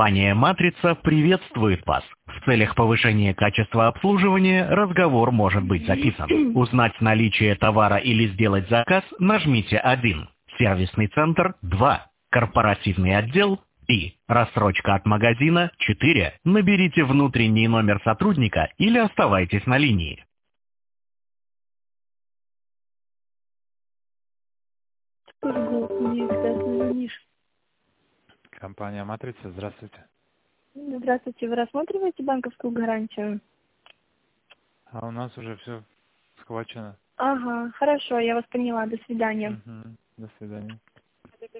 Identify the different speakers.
Speaker 1: Компания «Матрица» приветствует вас. В целях повышения качества обслуживания разговор может быть записан. Узнать наличие товара или сделать заказ нажмите 1. Сервисный центр 2. Корпоративный отдел 3. Рассрочка от магазина 4. Наберите внутренний номер сотрудника или оставайтесь на линии.
Speaker 2: Мне когда звонишь.
Speaker 3: Компания «Матрица», здравствуйте.
Speaker 2: Здравствуйте, вы рассматриваете банковскую гарантию?
Speaker 3: А у нас уже все схвачено.
Speaker 2: Ага, хорошо, я вас поняла, до свидания.
Speaker 3: До свидания.